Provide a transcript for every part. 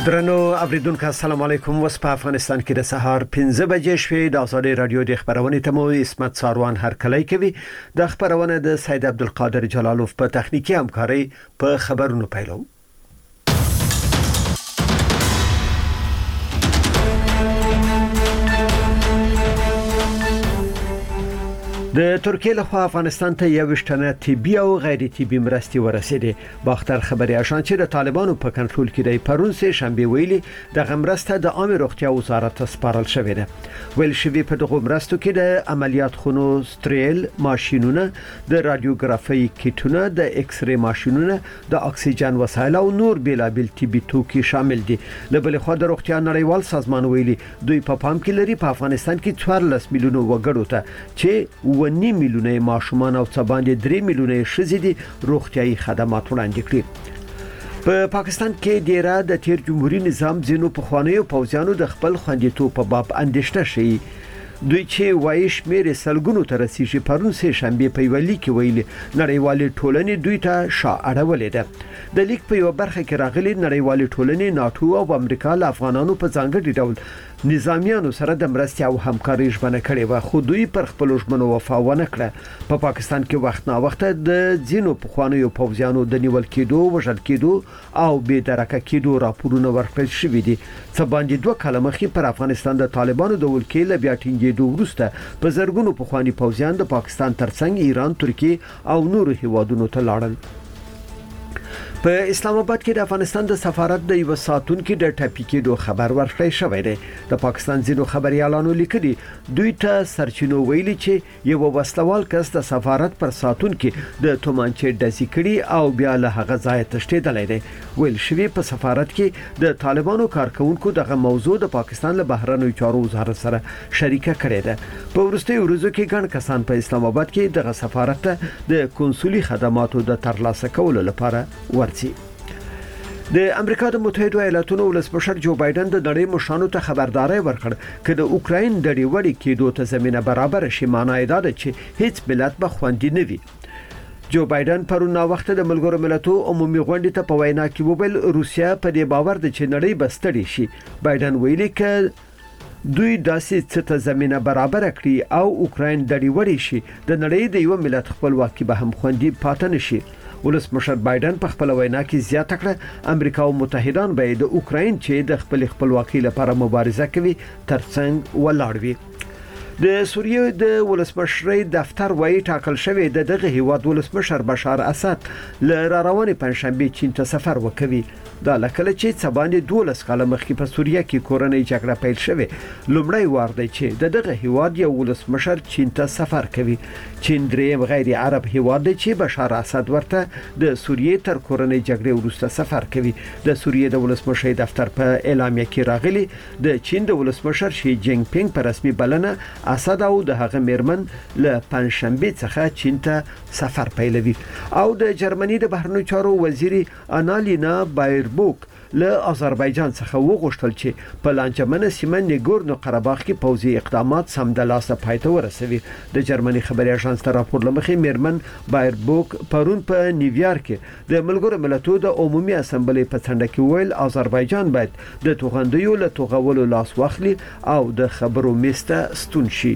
درنو اوریدونکو السلام علیکم. وس په افغانستان کې د سهار 15 بجې شوې د آزادي رادیو د خبرونه ته مو اسمت ساروان هرکلی کوي. د خبرونه د سید عبدالقادر جلالوف په تخنیکی همکاري په خبرونو پیلو. د ترکیه له خوا افغانستان ته یو شتنه طبي او غیر طبي مرستې ورسېدې. باختر خبري اژانس چې د طالبانو په کنټرول کې دی پرون سه شنبه ویلي د غمرسته د عامه روغتیا وزارت سپارل شوې ده. ویل شوی په دغه مرستو کې د عملیات خونو ستریل ماشينونه، د رادیوګرافي کیټونه، د ایکس ری ماشينونه، د اکسیجن وسایل او نور بیلابل طبي توکي شامل دي. له بل خوا د روغتیا نړیوال سازمان ویلي دوی په پام کې لري په افغانستان کې 14 میلیونه وګړو ته چې 9 میلیونه ماشومان او څه باندې 3 میلیونه ښځې دي روغتيایي خدمات وړاندې کړي. په پاکستان کې ډیره د تیر جمهوریت نظام ځینو په خوانیو پوځیانو د خپل خوندیتوب په باب اندېښنه شي. دوی چې وایي شمیر سلګونو تر رسیدي پرون سه شنبه په ویلي کې ویلي نړیوالې ټولنې دوی ته شاعرولې ده. د لیک په یو برخه کې راغلي نړیوالې ټولنې ناتو او امریکا له افغانانو په ځانګړي ډول نظامیانو سره د مرستې او همکاري ژمنه کړې و، خو دوی پر خپل ژمنو وفا ونه کړه. په پاکستان کې وخت نا وخت د ځینو پخوانیو پوځیانو د نیول کېدو، وژل کېدو او بې درکه کېدو راپورونه ورکړل شوې دي. څه باندې 2 کاله مخکې پر افغانستان د طالبانو د ولکې له بیا ټینګېدو وروسته په زرګونو پخوانی پوځیان د پاکستان ترڅنګ ایران، ترکیه او نورو هیوادونو ته لاړل. په اسلام آباد کې د افغانستان د سفارت د یو ساتونکو د ټاپي کېدو خبر ورکړی شوی دی. د پاکستان ځینو خبريالانو لیکلي دوی ته سرچینو ویلي چې یو وسلوال کس د سفارت پر ساتونکو د تومانچې ډزې کړي او بیا له هغه ځای تښتېدلی دی. ویل شوی په سفارت کې د طالبانو کارکونکو دغه موضوع د پاکستان له بهرنیو چارو وزارت سره شریکه کړې ده. په ورستیو ورځو کې ګڼ کسان په اسلام آباد کې دغه سفارت ته د کنسولي خدماتو د ترلاسه کولو لپاره ورسي. د امریکا د متحده ایالاتونو ولسمشر جو بایدن د نړۍ مشرانو ته خبرداري ورکړ چې د اوکراین د ډیوړې کېدو ته زمينه برابر شي. معنی دا ده چې هیڅ ملت به خوندي نه وي. جو بایدن پرون وخت د ملګرو ملتونو عمومي غونډې ته په وینا کې وویل روسیا په دې باور ده چې نړۍ بستړي شي. بایدن ویلي چې دوی داسې څه ته زمينه برابر کړي او اوکراین د ډیوړې شي د نړۍ د یو ملت خپلواکي به هم خوندي پاتې نشي. ولسمشر بایدن په خپل وینا کې زیاته کړه امریکا او متحدان به د اوکراین چې د خپل خپلواکۍ لپاره مبارزه کوي ترڅنګ ولاړ وي. د سوریې د ولسمشر دفتر وایي ټاکل شوی د دغه هیواد ولسمشر بشار اسد ل روانې پنځشنبه چین ته سفر وکوي. دا لکه چې څه باندې 12 کاله مخکې په سوریه کې کورنۍ جګړه پیل شوه لومړی وار دی چې دغه هیواد یو ولسمشر چین ته سفر کوي. چین دریم غیر عرب هیواد دی چې بشار اسد ورته د سوریې تر کورنۍ جګړې وروسته سفر کوي. د سوریې د ولسمشر دفتر په اعلامیه کې راغلي د چین د ولسمشر شي جینګ پینګ په رسمي بلنه اسد او د هغه میرمن له پنځشنبه څخه چین ته سفر پیلوي. او د جرمني د بهرنیو چارو وزیر انالینا بایربوک له آذربایجان څخه وغوښتل چې په لانجمنه سیمه نیګورنو قرهباغ کې پوځي اقدامات سمدلاسه پایته ورسوي. د جرمني خبري اژانس ته راپور لمخې میرمن بایربوک پرون په نیویارک کې د ملګرو ملتونو د عمومي اسمبلی په څنډه کې ویل آذربایجان باید د توغندیو له توغولو لاس واخلي او د خبرو میسته ستون شي.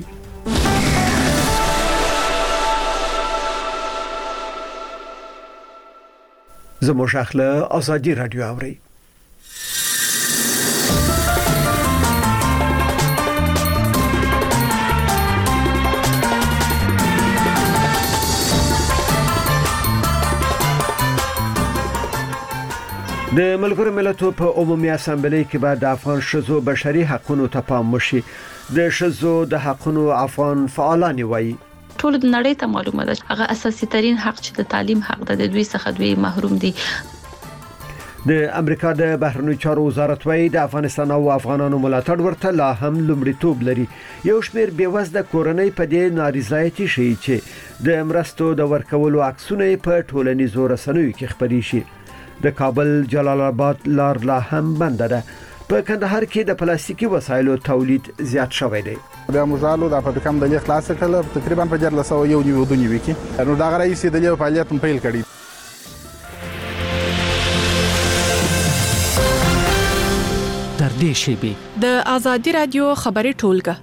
زموږ اخله آزادي رادیو اوري. د ملګرو ملتونو په عمومي اسمبلی کې بعد د افغان شذو بشري حقوقو ته پام وشي. د شذو د حقوقو افغان فعالان وایي ټول د نړۍ ته معلومه ده هغه اساسي ترين حق چې د تعلیم حق ده د دوی څخه دوی محروم دي. د امریکا د بهرنیو چارو وزارت وایي د افغانستان او افغانانو ملاتړ ورته لا هم لومړیتوب لري. یو شمېر بیوزله کورنۍ په دې نارضایتي شي چې د مرستو د ورکولو عکسونه په ټولنیزو رسنیو کې خپري شي. د کابل جلال آباد لار لا هم بند ده. په کندهار کې د پلاستیکي وسایلو تولید زیات شوی دی. د مزالو د فابریکم د خلاص کړل تقریبا په 1401 کې نو دا غړي سي د فعالیت پیل کړي. دې شیبې د ازادي رادیو خبري ټولګه.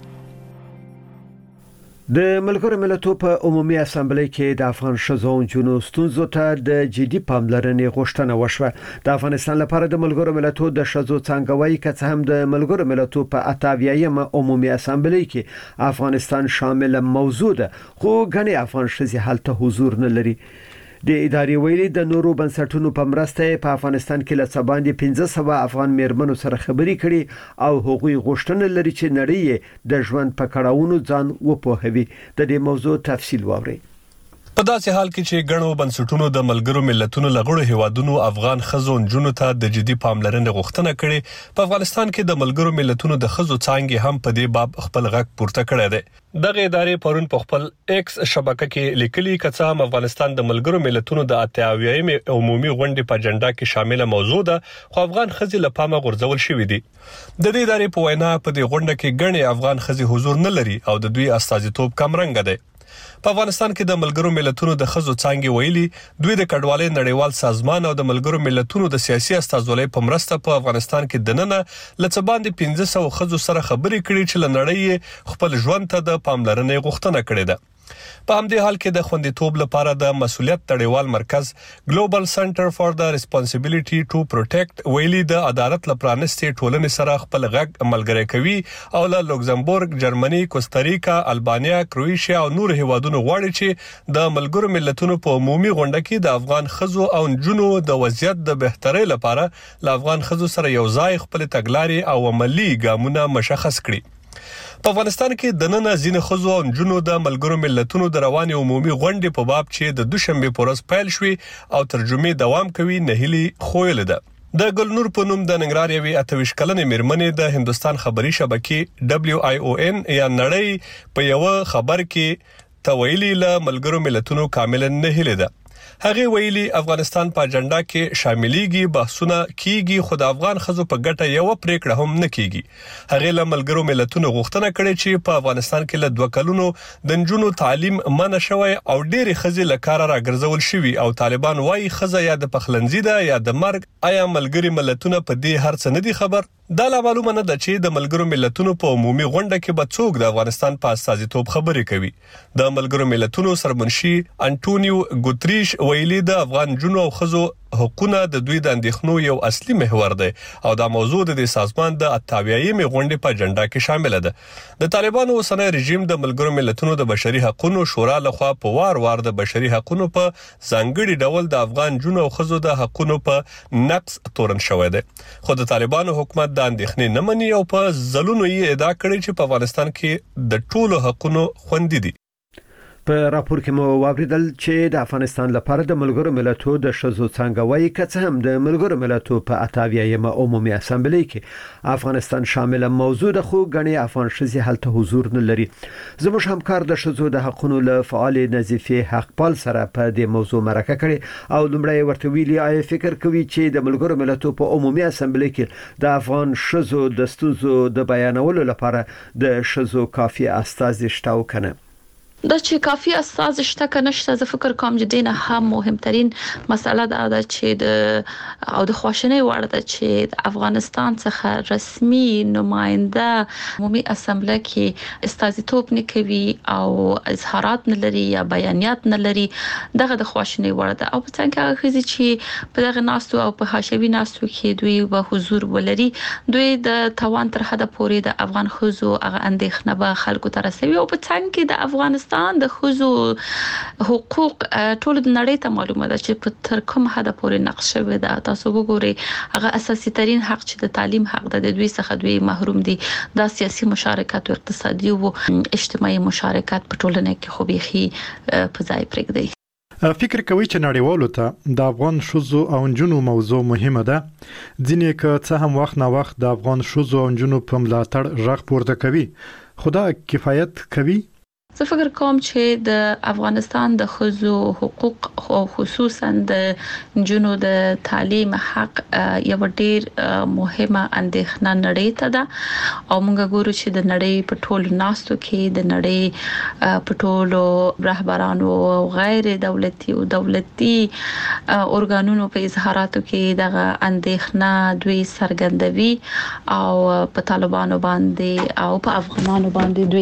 د ملګرو ملتونو په عمومي اسامبلې کې د افغان شذو او جنو ستونزو ته د جدي پاملرنې غوښتنه وشوه. د افغانستان لپاره د ملګرو ملتونو د شذو څنګهوي کڅ هم د ملګرو ملتونو په 88مه عمومي اسامبلې کې افغانستان شامل موضوع ده، خو غني افغان شذي حالت حضور نه لري. د ادارې ویلي د نورو بنسټونو په مرسته په افغانستان کې له څباندې 1500 افغان میرمنو سره خبرې کړي او هغوی غوښتنه لري چې نړۍ د ژوند په کړهونو ځان وپوهوي. د دې موضوع تفصیل واوري. په داسې حال کې چې غنو بنسټونو د ملګرو ملتونو لغړو هیوادونو افغان خزو جنونو ته د جدي پاملرنې غوښتنه کړې، په افغانستان کې د ملګرو ملتونو د خزو څانګې هم په دې باب خپل غږ پورته کړی دی. دغه ادارې پرون په خپل ایکس شبکه کې لیکلي کڅه هم افغانستان د ملګرو ملتونو د 88مه عمومي غونډې په اجنډا کې شامل موضوع ده، خو افغان خزي له پامه غورځول شوې دي. د دې ادارې په وینا په دې غونډه کې ګڼې افغان خزي حضور نه لري او د دوی استازیتوب کم رنګ دی. په افغانستان کې د ملګرو ملتونو د خزو څانګې ویلي دوی د کډوالۍ نړیوال سازمان او د ملګرو ملتونو د سیاسي استازولۍ په مرسته په افغانستان کې دننه لڅباندې 1500 خزو سره خبرې کړې چې لنړۍ خپل ژوند ته د پاملرنې غوښتنه کړې ده. په همدې حال کې د خوندیتوب لپاره د مسؤلیت تړیوال مرکز ګلوبل سنټر فار د ریسپانسیبিলিټي ټو پروټیکټ ویلي د عدالت لپرانستې ټولنې سره خپل غږ ملګری کوي او له لوکزمبورګ، جرمني، کوستاریکا، البانیا، کروئیشیا او نور هیوادونو غواړي چې د ملګرو ملتونو په عمومي غونډه کې د افغان خزو او جنونو د وضعیت د بهترۍ لپاره له افغان خزو سره یو ځای خپل تګلارې او عملی ګامونه مشخص کړي. په افغانستان کې د نن ځین خزو او جنونو د ملګرو ملتونو د رواني عمومي غونډې په باب چې د دوشنبه پورز پیل شوې او ترجمه دوام کوي نهيلي خویل ده. د ګلنور په نوم د ننګرهار یوې 28 کلنې میرمنې د هندستان خبري شبکې WION یا نړۍ په یو خبر کې تویلی له ملګرو ملتونو کامل نهيلي ده. هغه ویلي افغانستان په اجنډا کې شاملېږي، بحثونه کیږي، خو د افغان خزو په ګټه یو پریکړه هم نه کیږي. هغه له ملګرو ملتونو غوښتنه کړې چې په افغانستان کې له 2 کلونو د نجونو تعلیم منع شوی او ډېری خزې له کار راګرځول شوی او طالبان وايي خزه یا د پخلنځي ده یا د مرګ. آیا ملګری ملتونه په دې هر څه نه دي خبر؟ دا لا معلومه نه ده چې د ملګرو ملتونو په عمومي غونډه کې به څوک د افغانستان په استازیتوب خبرې کوي. د ملګرو ملتونو سرمنشي انټونیو ګوتریش ویلي د افغان جنو او خزو حقوقونه د دوی د اندېښنو یو اصلي محور دی او دا موضوع د سازمان د 88مې غونډې په اجنډا کې شامل ده. د طالبانو اوسنی رژیم د ملګرو ملتونو د بشري حقوقو شورا لخوا په وار د بشري حقوقو په ځانګړي ډول د افغان جنو او خزو د حقوقو په نقض تورن شوی دی. خو د طالبانو حکومت د اندېښنې نه مني او په ځلونو یې ادعا کړې چې په افغانستان کې د ټولو حقوقو خوندي دي. په راپور کې مو واوریدل چې د افغانستان لپاره د ملګرو ملتونو د شذو څنګهوي کڅ هم د ملګرو ملتونو په 88مه عمومي اسامبلې کې افغانستان شامل موضوع ده، خو غني افغان شذي حالت حضور نه لري. زموږ همکار د شذو د حقوقو له فعال نظیفه حقپال سره په دې موضوع مرکه کړي او لمړی ورته ویلي آیا فکر کوي چې د ملګرو ملتونو په عمومي اسامبلې کې د افغان شذو د ستونزو د بیانولو لپاره د شذو کافي استازي شته او کنه؟ دا چې کافي اساس شته کنه شته، زه فکر کوم چې دینه هم مهمترین مسله ده چې د خواشنۍ وړ ده چې د افغانستان څخه رسمي نماینده عمومي اسامبله کې استازیتوب نه کوي او اظهارات نه لري یا بیانیات نه لري. دغه د خواشنۍ وړ ده او په څنګه هغه چې په دغه ناستو او په حاشوي ناستو کې دوی به حضور ولري، دوی د توان تر حد پورې د افغان خزو هغه اندېښنه به خلکو ته رسوي او په څنګه کې د افغانستان د خزو حقوق ټول د نړۍ ته معلومه ده چې په تر کوم حد پورې نقش شوی ده. تاسو وګورئ هغه اساسي ترين حق چې د تعلیم حق ده، د دوی څخه دوی محروم دي. دا سیاسي مشارکت او اقتصادي او اجتماعي مشارکت په ټولنه کې خو بيخي په ځای پرېږدي. فکر کوي چې نړیوالو ته د افغان شذو او جنونو موضوع مهمه ده؟ ځینې که څه هم وخت نه وخت د افغان شذو او جنونو په ملاتړ غږ پورته کوي، خو دا کفایت کوي؟ زه فکر کوم چې د افغانستان د ښځو حقوق او خصوصا د جنو د تعلیم حق یو ډیر مهمه اندېښنه نړۍ ته ده او موږ ګورو چې د نړۍ په ټولو ناستو کې د نړۍ په ټولو رهبرانو او غیر دولتي او دولتي اورګانونو په اظهاراتو کې دغه اندېښنه دوی څرګندوي او په طالبانو باندې او په افغانانو باندې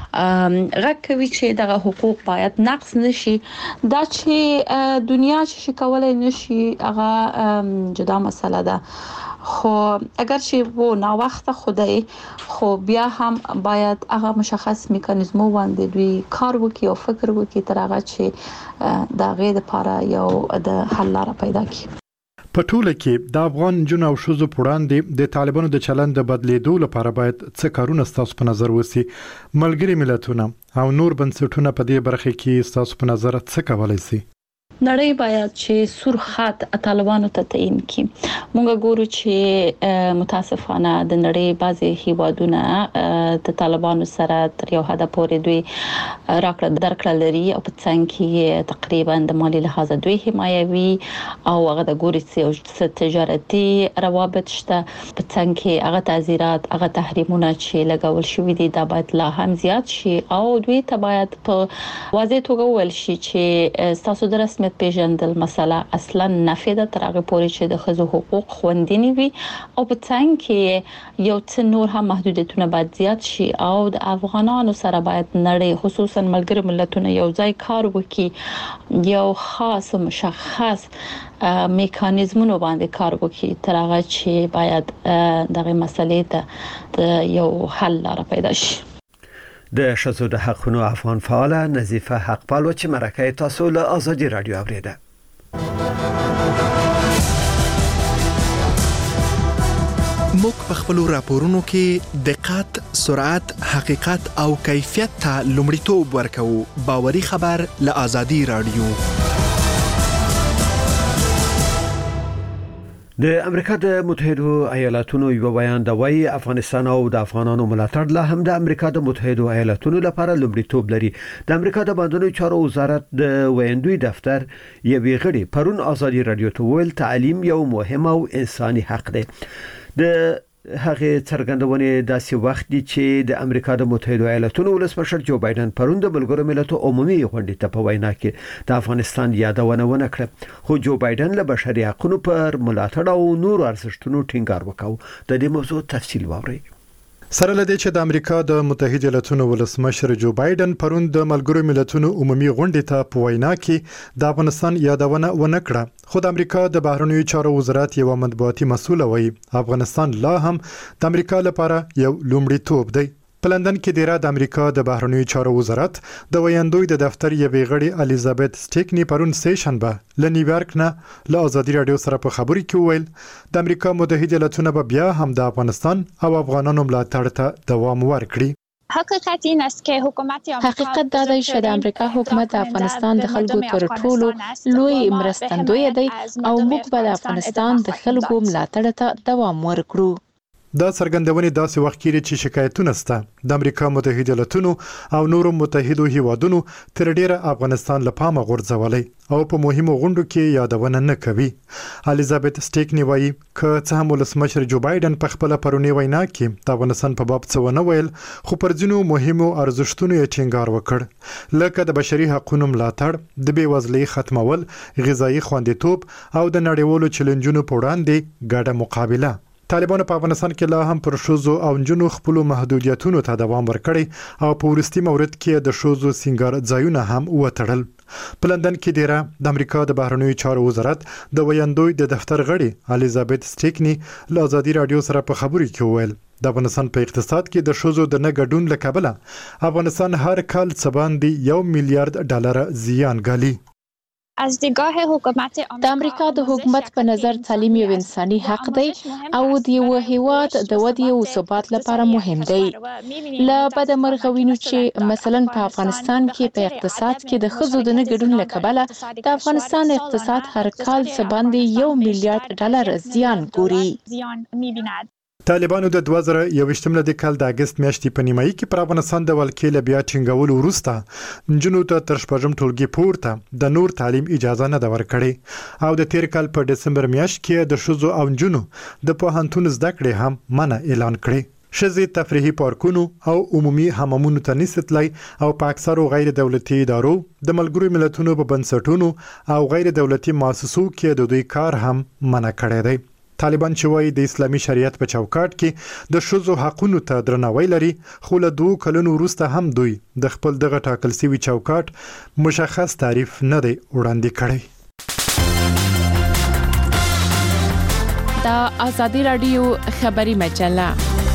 دوی کوي چې دغه حقوق باید نقض نشي دا چې دنیا چې کولای نشي هغه جدا مسله ده خو اگر چې وو نا وخت خدای خو بیا هم باید هغه مشخص میکانیزمو باندې دوی کار وکړي او فکر وکړي تر هغه چې دا غیر لپاره یو د حل لاره پیدا کړي په ټوله کې د افغان جن او شوزو پوراندې د طالبانو د چلند د بدلیدو لپاره باید څه کارونه ستاسو په نظر وسی ملګری ملتونه او نور بنسټونه په دې برخه کې ستاسو په نظر څه کولای شي نړۍ باید چې سور خط طالبانو ته تعین کړي موږ ګورو چې متاسفانه د نړۍ بعضي هیوادونه د طالبانو سره تر یو حد پورې دوی راکړه درکړه لري او په څنګه کې تقریبا د مالی لحاظ دوی حمایوي او هغه د ګوري چې تجارتي روابط شته په څنګه کې هغه تعزیرات هغه تحریمونه چې لګول شوی دي دا باید لا هم زیات شي او دوی ته باید په واضح توګه وویل شي چې تاسو د رسمي پیژندل مسله اصلا نفي ده تر هغه پورې چې د ښځو حقوق خوندي وي او په څنګه کې یو څه نور هم محدودیتونه باید زیات شي او د افغانانو سره باید نړۍ خصوصا ملګری ملتونه یو ځای کار وکړي یو خاص مشخص میکانیزمونو باندې کار وکړي تر هغه چې باید دغه مسلې ته یو حل لاره پیدا شي د شذو د حقونو افغان فعال نظیفه حقپال چې مرکه تاسو له آزادی رادیو اوریده موږ په خپل راپورونو کې دقت، سرعت، حقیقت او کیفیت ته لومړیتوب ورکوو. باوري خبر له آزادی رادیو. د امریکا د متحده ایالاتونو یو بیان د وای افغانستان او د افغانانو ملاتړ له هم د امریکا د متحده ایالاتونو لپاره لومړیتوب لري. د امریکا د بندرونو چارو وزارت د ویندوی دفتر یوې غړي پرون آزادی رادیو ته ویل تعلیم یو مهم او انساني حق دی. د هغه څرګندونې داسې وخت دی چې د امریکا د متحده ایالاتونو ولسمشر جو بایدن پرون د ملګرو ملتونو عمومي غونډې ته په وینا کې د افغانستان یادونه ونکړه خو جو بایدن له بشري حقوقو پر ملاتړ او نور ارزښتونو ټینګار وکاو. د دې موضوع تفصیل واورئ. سره لدې چې د امریکا د متحده ایالاتونو ولسمشر جو بایدن پرون د ملګرو ملتونو عمومي غونډې ته په وینا کې د افغانستان یادونه ونکړه خو د امریکا د بهرنیو چارو وزارت یو مطبوعاتي مسؤل وایي افغانستان لا هم د امریکا لپاره یو لومړیتوب دی. په لندن کې د امریکا د بهرنیو چارو وزارت د ویندوی د دفتر یوې غړي الیزابت سټیکنی پرون سه شنبه له نیویارک نه له آزادی رادیو سره په خبري کې ویل د امریکا متحده ایالاتونو به بیا هم د افغانستان او افغانانو ملاتړ ته دوام ورکړي. حقیقت این است که حکومت حقیقت دا دی چې د امریکا حکومت د افغانستان د خلکو تر ټولو لوی مرستندوی دی او موږ به د افغانستان د خلکو ملاتړ ته دوام ورکړو. دا څرګندونې داسې وخت کې چې شکایتونه سته د امریکا متحده ایالاتونو او نورو متحدو هیوادونو تر ډیره افغانستان له پامه غورځولای او په مهمو غونډو کې یادونه نه کوي. الیزابت سټیکنی وایي که څه هم ولسمشر جو بایدن په خپل پرونی وینا کې د افغانستان په باب څه ونه ویل خو پر ځینو مهمو ارزښتونو یې ټینګار وکړ لکه د بشري حقوقو ملاتړ، د بېوزلۍ ختمول، غذایی خوندیتوب او د نړیوالو چیلنجونو په وړاندې ګډه مقابله. طالبانو په افغانستان کې لا هم پر شوزو او نجونو خپل محدودیتونو ته دوام ورکړي او په ورستي مورد کې د شوزو سنگار ځایونه هم وټړل. په لندن کې د امریکا د بهرنیو چارو وزارت د ویندوی د دفتر غړي الیزابت سټیکنی له آزادی رادیو سره په خبري کې ویل د افغانستان په اقتصاد کې د شوزو د نه ګډون له کبله افغانستان هر کال څه باندې $1 میلیارډ زیان ګالي. از دیدگاه حکومت د امریکا د حکومت په نظر تعلیم یو انساني حق دی او د یو هیواد د ودې او ثبات لپاره مهم دی. له بده مرغه وینو چې مثلا په افغانستان کې په اقتصاد کې د ښځو د نه ګډون له کبله د افغانستان اقتصاد هر کال څه باندې $1 میلیارډ زیان ګوري. طالبانو د 2021 د کال د اگست میاشتې په نیمایي کې پر افغانستان د ولکې له بیا ټینګولو وروسته نجونو ته تر شپږم ټولګي پورته د نور تعلیم اجازه نه ده ورکړې او د تیر کال په دسمبر میاشت کې د ښځو او نجونو د پوهنتون زده کړې هم منع اعلان کړې. ښځې تفریحي پارکونو او عمومي حمامونو ته نشي تللی او په اکثرو غیر دولتي ادارو د ملګرو ملتونو په بنسټونو او غیر دولتي مؤسسو کې د دوی کار هم منع کړی دی. طالبان چې وایي د اسلامي شریعت په چوکاټ کې د ښځو حقوقو ته درناوی لري، خو له 2 کلونو وروسته هم دوی د خپل دغه ټاکل شوی چوکاټ مشخص تعریف نه دی وړاندې کړی. دا آزادی رادیو خبری مجله.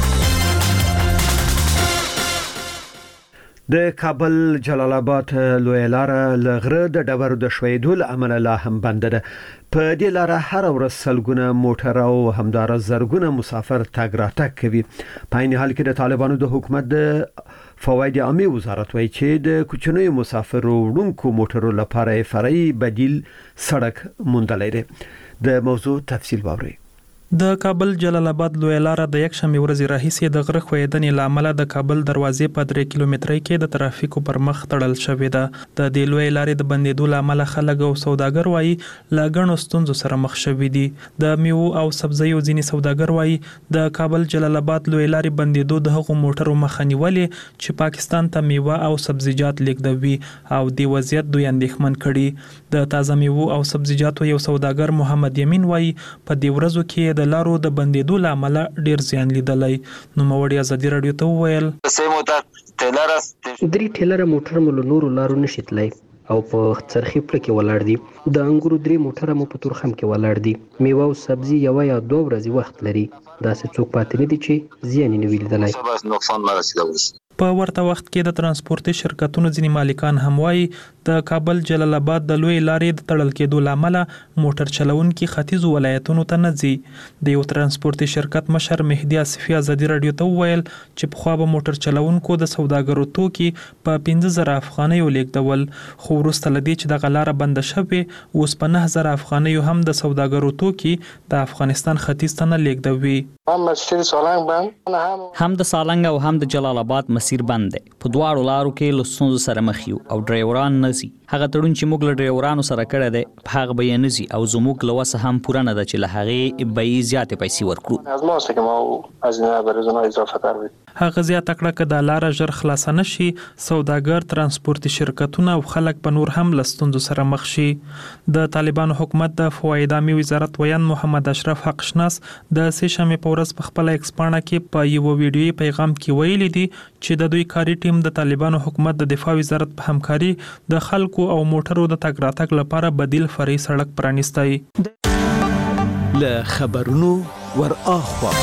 د کابل جلال آباد لوی لاره لغره د ډبرو د شویدو له امله لا هم بند ده. په دې لاره هر ورځ سلګونه موټر او همدار زرګونه مسافر تګ راتګ کوي. په عین حال کې د طالبانو د حکومت د فواید عامه وزارت وايي چې د کوچنیو مسافرو وړونکو موټرو لپاره فرعي بدیل سړک موندلای دی. د موضوع تفصیل واورئ. د کابل جلال آباد لوی لاره د یک شنبه ورځې راهیسې د غره خویدنې لامل د کابل دروازې په 3 کیلومترۍ کې د ترافیکو پر مخ تړل شوې ده. د دې لوی لارې د بندیدو لامل خلک او سوداګر وایي لا غنو ستونزو سره مخ شوي دي. د میوه او سبزیو ځینې سوداګر وایي د کابل جلال آباد لوی لارې بندیدو د هغو موټرو مخه نیولې چې پاکستان ته میوه او سبزیجات لیږدوي او د وضعیت دوی اندېښمن کړي. د تازه میوه او سبزیجاتو یو سوداګر محمد یمین وایي په دې ورځو کې د لارو د بندیدو لامل ډیر زیان لیدلای. نو موړی ازادي رادیو ته وویل 3 ټیلر موټر مو له نورو لارو نشي تلای او په څرخي پړ کې ولاړ دي. د انګورو 3 موټر مو په تورخم کې ولاړ دي. میوه او سبزي یو یا 2 ورځې وخت لري. دا څه څوک پاتې نه دي چې زیان نه ویلیدلای. په ورته وخت کې د ترانسپورتي شرکتونو ځینې مالکان هم وایي د کابل جلال آباد د لوی لارې د تړل کېدو لامل موټر چلونکي ختیځو ولایتونو ته نه ځي. د یو ترانسپورتي شرکت مشر مهدي اسفي ازادي رادیو ته وویل چې په خوا به موټر چلونکو د سوداګرو توکي په 15000 افغانیو لیږدول، خو وروسته لدی چې د غلاره بند شوه اوس په 9000 افغانیو هم د سوداګرو توکي د افغانستان ختیځ ته نه لیږدوي. هم د سالنګ او هم د جلال آباد مسیر بند دی. په دواړو لارو کې له ستونزو سره مخ یو او ډرایوران نه ځي. هغه تړون چې موږ له ډرایورانو سره کړی دی په هغه به یې نه ځي او زموږ له وسه هم پوره نه ده چې له هغې به یې زیاتې پیسې ورکړو. هغه زیاته کړه که دا لاره ژر خلاصه نه شي سوداګر، ترانسپورتي شرکتونه او خلک به نور هم له ستونزو سره مخ شي. د طالبانو حکومت د فواید عامه وزارت ویان محمد اشرف حقشناس د سه شنبې په ورځ په خپل ایکس پاڼه کې په یو ویډیويي پیغام کې ویلي دي چې د دوی کاري ټیم د طالبانو حکومت د دفاع وزارت په همکاري د خلکو او موټرو د تګ راتګ لپاره بدیل فرعي سړک پرانیستی. له خبرونو ور اخوا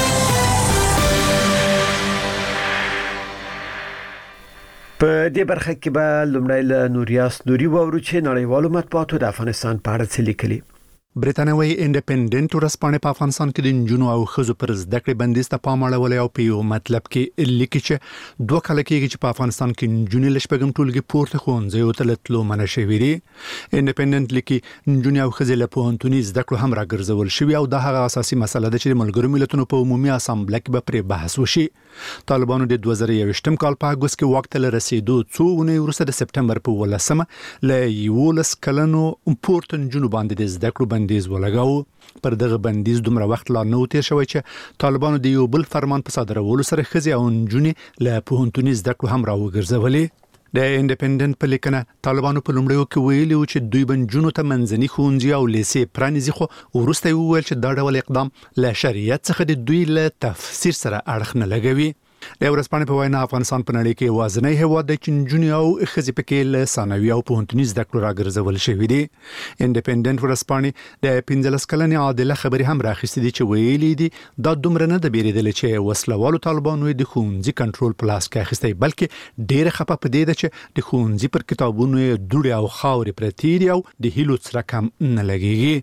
په دې برخه کې به لومړی له نوریاس نوري وورو چې نړیوالو مطبوعاتو د افغانستان په اړه څه لیکلي. برېټانوي انډیپندنت ورځپاڼه په افغانستان کې د نجونو او ښځو پر زده کړې بندیز ته پام اړولی او په یو مطلب کې لیکي چې 2 کال کېږي چې په افغانستان کې نجونې له شپږم ټولګي پورته ښوونځیو ته له تلو منع شوي دي. انډیپندنت لیکي نجونې او ښځې له پوهنتوني زده کړو هم راګرځول شوي او دا هغه اساسي مسله ده چې د ملګرو ملتونو په عمومي اسامبله کې به پرې بحث وشي. طالبانو د 2021 کال په اګوست کې وخت له رسیدو څو ونې وروسته د سپټمبر په 18 له 11 کلنو پورته نجونو باندې د زده کړو بندیز ولګاو. پر دغه بندیز دومره وخت لا نه تیر شوی چې طالبانو د یو بل فرمان په صادرولو سره ښځې او نجونې له پوهنتوني زده کړو هم راوګرځولې. د انډیپندنت په لیکنه طالبانو په لومړیو کې ویلي و چې دوی بنجونو ته منځني ښوونځي او لیسې پرانیزي، خو وروسته وویل چې دا ډول اقدام له شریعت څخه د دوی له تفسیر سره اړخ نه لګوي. د ورځپاڼې په وینا افغانستان په نړۍ کې یوازینی هېواد دی چې نجونې او ښځې پکې له ثانوي او پوهنتوني زده کړو راګرځول شوي دي. انډیپندنت ورځپاڼې د 15 کلنې عادله خبرې هم راخیستې دي چې ویلي دي دا دومره نه ده بیرېدلې چې وسلوالو طالبانو د ښوونځي کنټرول په لاس کې اخیستی، بلکې ډېره خفه په دې ده چې د ښوونځي پر کتابونو یې دوړې او خاورې پرتې دي او د هیلو څرک هم نه لګېږي.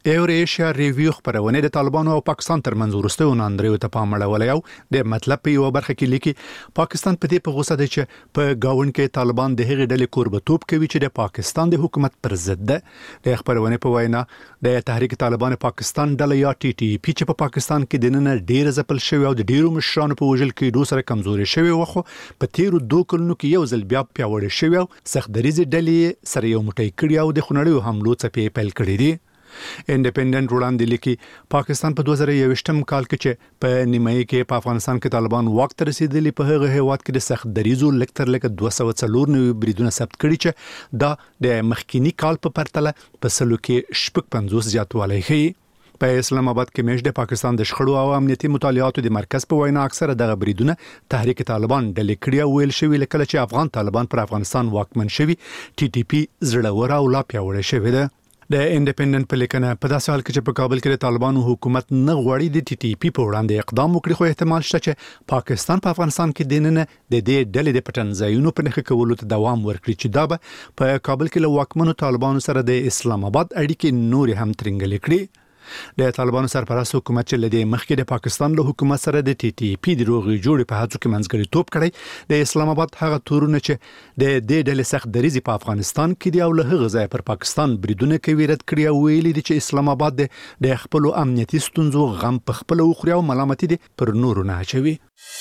ایوريشیا ریویو خبرونه د طالبانو او پاکستان ترمنځ ورستو ناندریو ته پام اړولای او د مطلب په یو برخه کې لیکي پاکستان په دې په غوسه دی چې په گاون کې طالبان د هغې ډلې کوربتوب کوي چې د پاکستان د حکومت پر ضد ده. د خبرونه په وینا د تحریک طالبان پاکستان ډله یا ټي ټي پی چې په پاکستان کې د نن ډیر ځپل شوی او د ډیرو مشرانو په وژل کې دوه سره کمزوري شوی وخو په تیرو 2 کلونو کې یو ځل بیا پیاوړی شوی او سختدریزي ډلې سره یو موټی کړی او د خنړیو حملو څخه پیل کړی دي. انډیپندنت وړاندې لیکي پاکستان په 2021م کال کې چې په نیمایي کې په افغانستان کې طالبان وخت رسیدلی په هغه هیواد کې د سخت دریزو لکتر لکه 240 بریدونه ثبت کړي چې دا د مخکینی کال په پرتله په سلو کې 50 زیاتوالی ښيي. په اسلام آباد کې مېش د پاکستان د شخړو او امنیتي مطالعاتو د مرکز په وینا اکثره دغه بریدونه تحریک طالبان ډلې کړي او ویل شوی لکه چې افغان طالبان پر افغانستان واکمن شوی ټي ټي پی زړه او لا پیاوړی شوی ده. د انډیپندنت په لیکنه په داسې حال کې چې په کابل کې د طالبانو حکومت نه غواړي د ټي ټي پی په وړاندې اقدام وکړي خو احتمال شته چې پاکستان په افغانستان کې دننه د دې ډلې د پټن ځایونو په نخښه کولو ته دوام ورکړي چې دا به په کابل کې له واکمنو طالبانو سره د اسلام آباد اړیکې نور هم ترنګلې کړي. د طالبانو سرپرست حکومت چې لدی مخکې د پاکستان له حکومت سره د ټي ټي پی د روغي جوړې په هڅو کې منځګړی توپ کړی د اسلام آباد هغه تورونه چې د دې ډلې سخت دریزي په افغانستان کې دی او له هغه ځای پر پاکستان بریدونه کوي رد کړی او ویلي دي چې اسلام آباد د خپل امنیتي ستونزو غم په خپل وخوري او ملامتي دي پر نورو نه اچوي.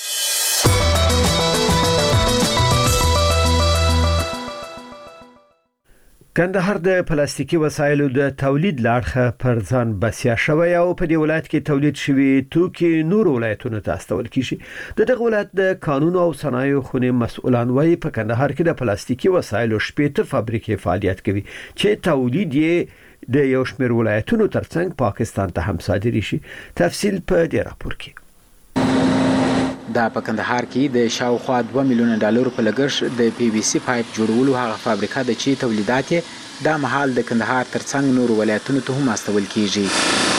کندهار د پلاستیکي وسایلو د تولید لارښه پر ځان بسیا شوی او په دې ولایت کې تولید شوی توکي نور ولایتونو ته استول کیږي. د دغه ولایت د قانون او صنایع خونې مسؤلان وايي په کندهار کې د پلاستیکي وسایلو 18 فابریکې فعالیت کوي چې تولید یې د یو شمېر ولایتونو ترڅنګ پاکستان ته هم صادري شي. تفصیل په دې راپور کې. دا په کندهار کې د شاوخوا 2 میلیون ډالر په لګښت د پی وی سی پایپ جوړولو هغه فابریکه د چي تولیدات د محل د کندهار ترڅنګ نور ولایتونو ته هم استول کیږي.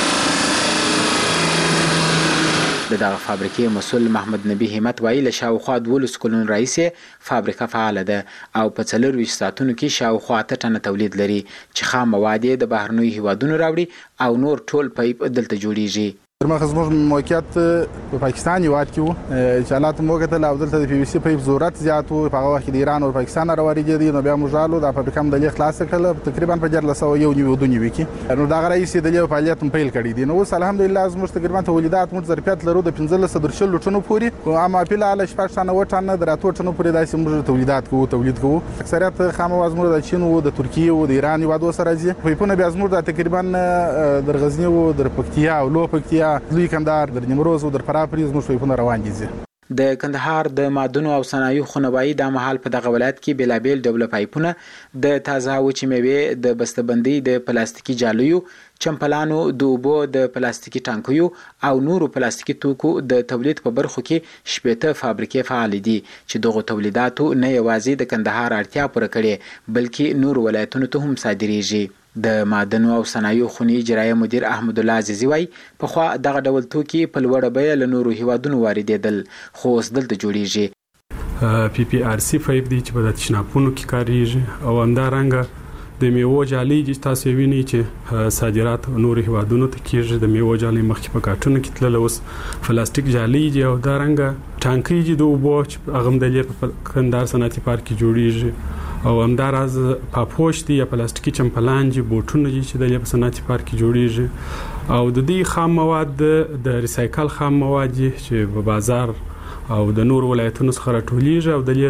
دغه فابریکې مسؤل محمد نبی همت وایي له شاوخوا 12 کلونو راهیسې فابریکه فعال ده او په 24 ساعتونو کې شاوخوا 8 ټنه تولید لري چې خام مواد د بهرنیو هیوادونو راوړي او نور ټول پایپ دلته جوړیږي. درمخ زموږ موقعیت په پاکستان یواد کې وو چې حالات مو کتل او دلته د پی وی سی پایپ ضرورت زیات وو په هغه وخت د ایران او پاکستان راوړي دي نو بیا موږ رالو د فابریکه هم د خلاص کړل تقریبا په 1401 کې نو دا غرایي سي د فعالیت پیل کړی دي. نو الحمدلله زموږ تقریبا تولیدات موږ ظرفیت لرو د 15 ټنو پوري اما په لاله 14 ټنه دراتو ټنو پوري داسې موږ تولیدات کوو. اکثریت خام مواد موږ د چین او د ترکیه او د ایران یوادو سره دي. په بیا زموږ د تقریبا در غزنی او در پکتیا او لو پکتیا لوی کندهار در نیمروز او در فرافریز مو شوي روان دي. د کندهار د معدنو او صنایع خونوایی د محل په دغه ولایت کې بلابل ډول پایپونه د تازه وچې میوې د بسته‌بندۍ د پلاستیکي جالیو چمپلانو د اوبو د پلاستیکي ټانکیو او نورو پلاستیکي توکو د تولید په برخو کې 18 فابریکې فعال دي چې دغه تولیداتو نه یوازې د کندهار اړتیا پوره کړي بلکې نور ولایتونو ته هم صادریږي. د معدنو او صنایع خونې اجرایي مدیر احمد الله عزیزی وایي په خوا دغه ډول توکي په لوړه بیه له نورو هیوادونو واردېدل خو اوس دلته جوړیږي. پی پی آر سی پایپ دی چې په تشناپونو کې کاریږي او همدارنګه د میوو جالۍ چې تاسو وینئ چې صادرات نور هیوادونو ته کیږي. د میوو جالۍ مخکې په کارټونو کې تلل اوس پلاستیک جالۍ دی او همدارنګه ټانکۍ دي د اوبو چې هغه هم د کندهار صنعتي پارک کې جوړیږي او همداراز پاپوش دي یا پلاستیکي چمپلان دي بوټونه دي چې د صنعتي پارک کې جوړیږي او د دې خام مواد د ریسایکل خام مواد چې په بازار او د نور ولایتونو څخه راټولیږي او د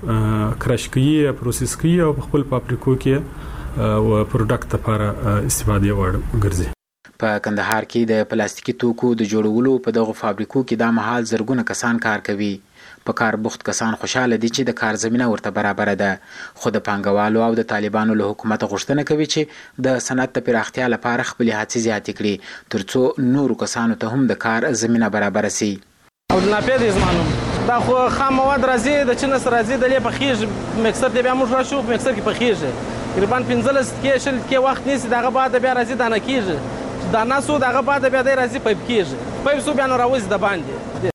دې کرش کوي پروسس کوي او خپل فابریکو کې او پروډکټ لپاره استفاده ورګرځي. په کندهار کې د پلاستیکي توکو د جوړولو په دغه فابریکو کې د محل زرګونه کسان کار کوي. په کار بوخت کسان خوشاله دي چې د کار زمينه ورته برابر ده خو د پانګوالو او د طالبانو له حکومت غوښتنه کوي چې د صنعت د پراختیا لپاره خپل هڅې زیاتې کړي ترڅو نورو کسانو ته هم د کار زمينه برابر شي. او د ناپید زمانو دا خو خام مواد راځي د چین سره راځي د لې پخېږي مکسر دی بیا موږ راشو مکسر کې پخېږي تقریبا 15 کې شل کې وخت نیسي دغه بعد بیا راځي دانه کېږي دانه سو دغه بعد بیا دی راځي پایپ کېږي پایپ سو بیا نو راوځي د باندې.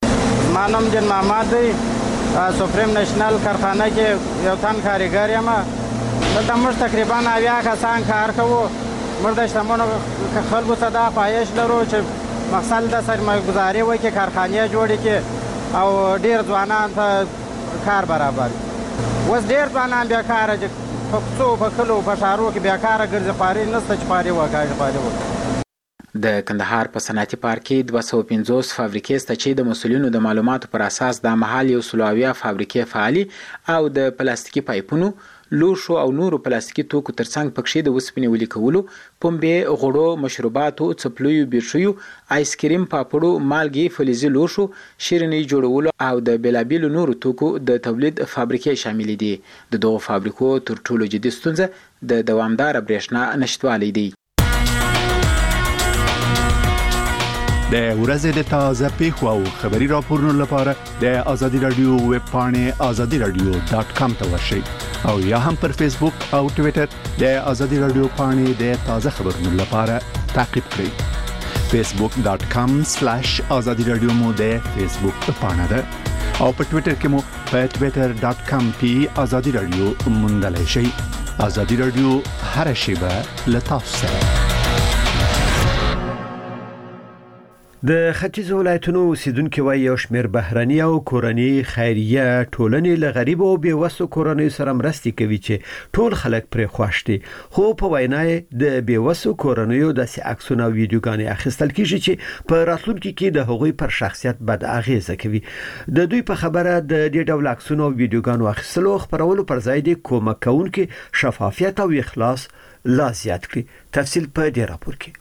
مانم جن محمد دی سپریم نشنل کارخانه کې یو تن کارګر یم دلته موږ تقریبا 90 کسان کار کوو موږ د شتمنو خلکو څخه دا خواهش لرو چې مقصد د سرمایه‌ګذاري وکړي، کارخانې جوړې کړي او ډېر ځوانان ته کار برابر کړي. اوس ډېر ځوانان بیکاره دي، په کوڅو په کلو په ښارو کې بیکاره ګرځي، خواري نشته چې خواري وکړي. د کندهار په صنعتي پارک کې 250 فابریکې شته چې د مسؤلینو د معلوماتو پر اساس د مهال 100 فابریکې فعالي او د پلاستیکي پایپونو، لوښو او نورو پلاستیکي توکو ترڅنګ پکې د وسپنې ولي کولو، پنبې، غوړو، مشروباتو، څپلیو، بیټریو، آیسکریم، پاپړو، مالګې، فلزي لوښو، شیریني جوړولو او د بیلابیلو نورو توکو د تولید فابریکې شامل دي. د دغو فابریکو تر ټولو جدي ستونزه د دوامدار برېښنا نشټوالی دی. د ورځې د تازه پیښو او خبري راپورونو لپاره د ازادي رادیو ویب پاڼې azadiradio.com ته ورشئ او یا هم پر فیسبوک او ټوئیټر د ازادي رادیو پاڼې د تازه خبرونو لپاره تعقیب کړئ. facebook.com/azadiradio مو د فیسبوک پاڼه ده او په ټوئیټر کې مو په twitter.com/azadiradio موندلای شئ. ازادي رادیو هر شیبه له تاسو سره. د ختیځ ولایتونو اوسیدونکو وایي یو شمېر بهرني او کورنۍ خیریه ټولنې له غریب او بیوسو کورنۍ سره مرستې کوي چې ټول خلک پرې خوښ دي، خو په وینا د بیوسو کورنۍ داسې عکسونه او ویډیوګانې اخیستل کیږي چې په راتلونکي کې د هغوی پر شخصیت بد اغیزه کوي. د دوی په خبره د دې ډول عکسونو او ویډیوګانو اخیستلو خبرولو پر ځای د کومک کوونکي شفافیت او اخلاص لا زیات کړي. تفصیل په دې راپور کې.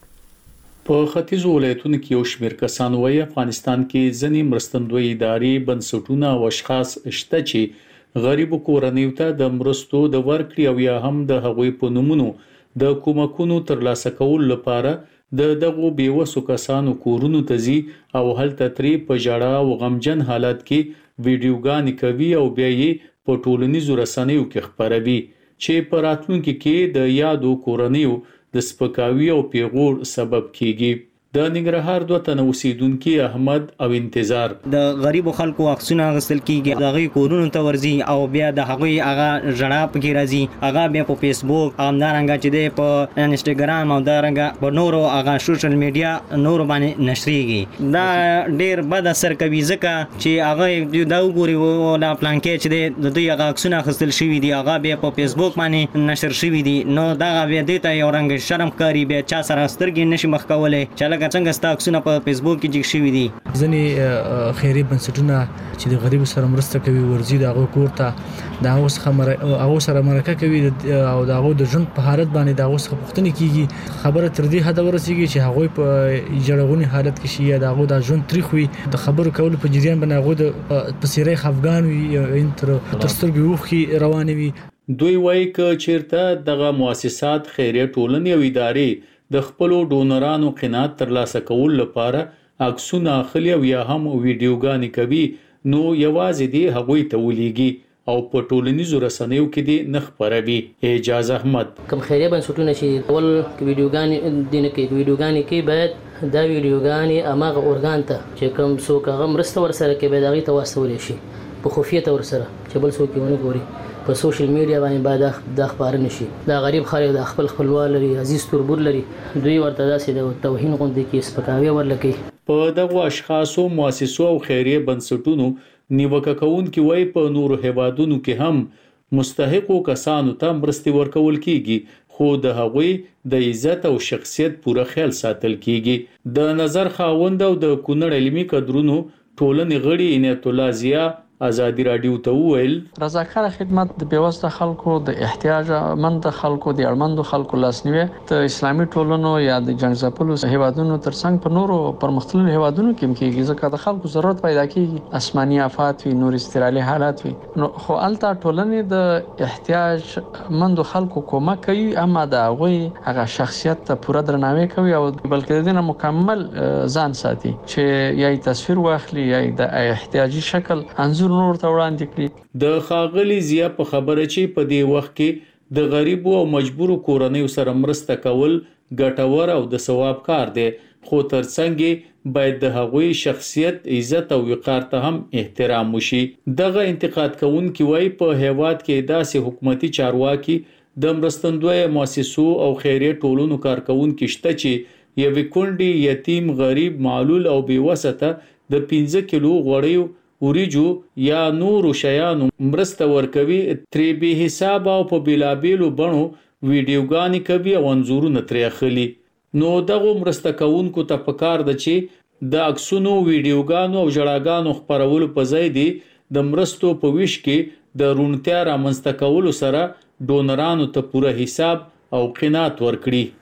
په ختیځ ولایتونو کې یو شمېر کسان وایي افغانستان کې ځینې مرستندوی ادارې، بنسټونه او اشخاص شته چې غریبو کورنیو ته د مرستو د ورکړې او یا هم د هغوی په نومونو د کومکونو ترلاسه کولو لپاره د دغو بیوسو کسانو کورونو ته ځي او هلته ترې په ژړا او غمجن حالت کې ویډیوګانې کوي او بیا یې په ټولنیزو رسنیو کې خپروي چې په راتلونکي کې د یادو کورنیو د سپکاوي او پیغور سبب کیږي. د ننګرهار دوه تنه اوسیدونکو احمد او انتظار د غریبو خلکو عکسونه غسل کیږي، دغه کورونو ته ورځي او بیا د هغه ژړا پکې راځي، هغه بیا په فیسبوک او همدارنګه چې د په انسټاګرام او دارنګه په نورو هغه سوشل میډیا نور باندې نشریږي. دا ډیر بد اثر کوي ځکه چې هغه دا وګوري او دا پلان کې چې د دوی هغه عکسونه غسل شوی دي هغه بیا په فیسبوک باندې نشر شوی دي، نو دا بیا د ته یو رنګ شرم کوي، بیا چا سره سترګې نشي مخ کولای چې څنګه ستاکسونه په فیسبوک کې جګ شوی دي. ځنې خیري بنسټونه چې د غریبو سره مرسته کوي ورځي د هغه کور ته د هغه سره مرکه کوي او د هغه د ژوند په حالت باندې د هغه څخه پوښتنه کیږي، خبره تر دې حد ورسیږي چې هغه په جړغونی حالت کې شي، د هغه د ژوند تاریخ وي، د خبرو کولو په جریان باندې هغه د پسیرې خفغان وي انتر ترسترګي وخي روان وي. دوی وایي چې چیرته دغه مؤسسات خیریه ټولنې او ادارې د خپل ډونرانو قناعت ترلاسه کول لپاره عکسونه اخلي او یا هم ویډیوګانې کوي، نو یوازې دی هغوی ته ولېږي او په ټولنیزو رسنیو کې دی نه خپروي. اعجاز احمد کوم خیریه بنسټونه چې ول ویډیوګانې دینه کې ویډیوګانې کې باید دا ویډیوګانې اماغه اورګان ته چې کوم څوک هغه مرسته ورسره کوي باید هغه ته واستول شي په خفیه ورسره چې بل څوک ونه ګوري. په سوشل میډیا باندې باید د خبر نشي. دا غریب خلک د خپلوان لري، عزیز تربور لري، دوی ورته داسې د توهین غوندې کې سپکاوي ورلکي. په دغه اشخاصو، مؤسسو او خیریه بنسټونو نیوکه کوونکي وایي په نورو هیوادونو کې هم مستحقو کسانو ته مرستې ورکول کیږي، خو د هغوی د عزت او شخصیت پوره خیال ساتل کیږي. د نظر خاوند او د کونړ علمي کدرونو ټولنې غړي عنایت الله ضیا ازادي رادیو ته وویل رضاکاره خدمت د بیوسته خلکو، د احتیاج مند خلکو، د اړمندو خلکو لاسنیوي د اسلامي ټولنو یا د جنگ ځپلو هیوادونو ترڅنګ په نورو پرمختللو هیوادونو کې کېږي، ځکه د خلکو ضرورت پیدا کیږي، آسماني آفات وي، نور استرالي حالات وي، نو خو الته ټولنې د احتیاج مند خلکو کومک کوي، اما دا هغه شخصیت ته پوره درناوی کوي او بلکې د دې مکمل ځان ساتي چې یا تصویر واخلي یا د احتیاجي شکل انځور نور ته وړاندې کړي. د خاغلی ضیا په خبره چې په دې وخت کې د غریبو او مجبورو کورنیو سره مرسته کول ګټور او د ثواب کار دی، خو ترڅنګ باید د هغوی شخصیت، عزت او وقار ته هم احترام وشي. دغه انتقاد کوونکي وایي په هیواد کې داسې حکومتي چارواکي د مرستندوی مؤسسو او خیریه ټولنو کارکونکو شته چې یوې کونډې یتیم غریب معلول او بیوسته د 15 کیلو غوړیو وریجو یا نورو شیانو مرسته ورکوي ترې به حساب او په بلابلو بڼو ویډیوګانې کوي او انځورونه ترې اخلي. نو دغه مرسته کوونکو ته پکار ده چې د عکسونو ویډیوګانو او ژړاګانو خپرولو په ځای دی د مرستو په ویش کې د رونتیا رامنځته کولو سره ډونرانو ته پوره حساب او قناعت ورکړي.